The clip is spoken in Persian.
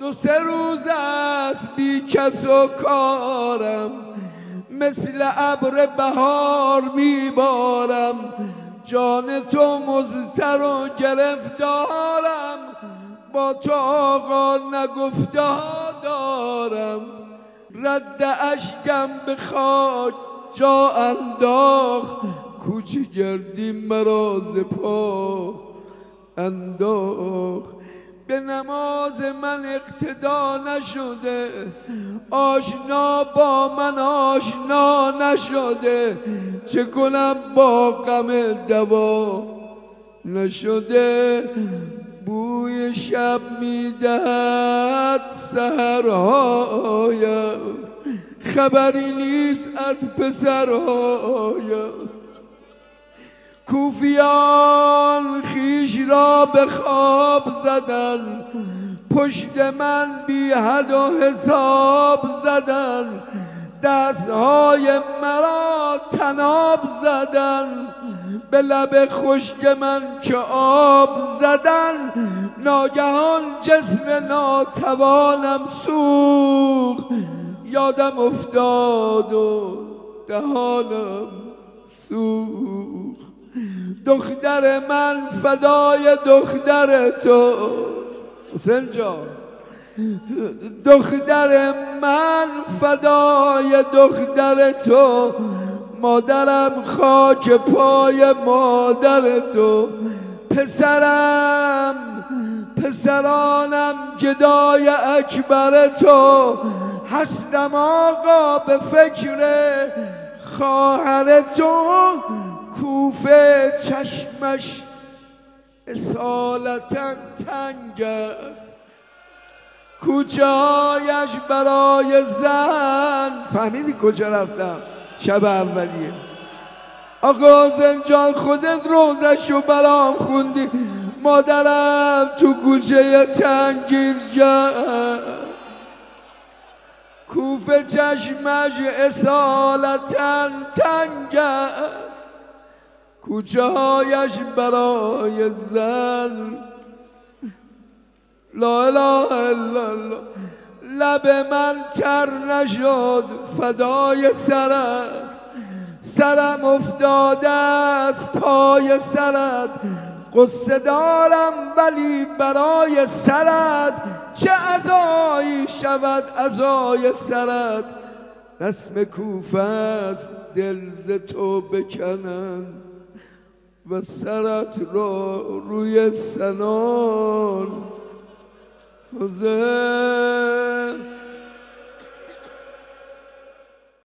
دو سه روز است بی کس و کارم، مثل ابر بهار میبارم، جان تو مضطر و گرفتارم، با تو آقا نگفته ها دارم. رد اشکم به خاک جا انداخت، کوچه گردی مرا ز پا انداخت. به نماز من اقتدا نشده، آشنا با من آشنا نشده، چه کنم با غم دوا نشده. بوی شب میدهد سحرهایم، خبری نیست از پسرهایم. کوفیان خویش را به خواب زدن، پشت من بی حد و حساب زدن، دستهای مرا طناب زدن، به لب خشک من که آب زدن. ناگهان جسم ناتوانم سوخت، یادم افتاد و دهانم سوخت. دختر من فدای دختر تو حسین جان، دختر من فدای دختر تو، مادرم خاک پای مادر تو. پسرانم گدای اکبر تو، هستم آقا به فکر خواهر تو. کوفه چشمش اصالتا تنگ است، کوچه هایش برای زن. فهمیدی کجا رفتم شب اولیه؟ آقا زنجان خودت روزشو برام خوندی، مادرم تو کوچه تنگیر کرد. کوفه چشمش اصالتا تنگ است، کوچه هایش برای زن. لا اله الا الله. لب من تر نشد فدای سرت، سرم افتاده از پای سرت. قصه دارم ولی برای سرت، چه عزایی شود عزای سرت. رسم کوفه است دل ز تو بکنن، و سرت را روی سنان حسین.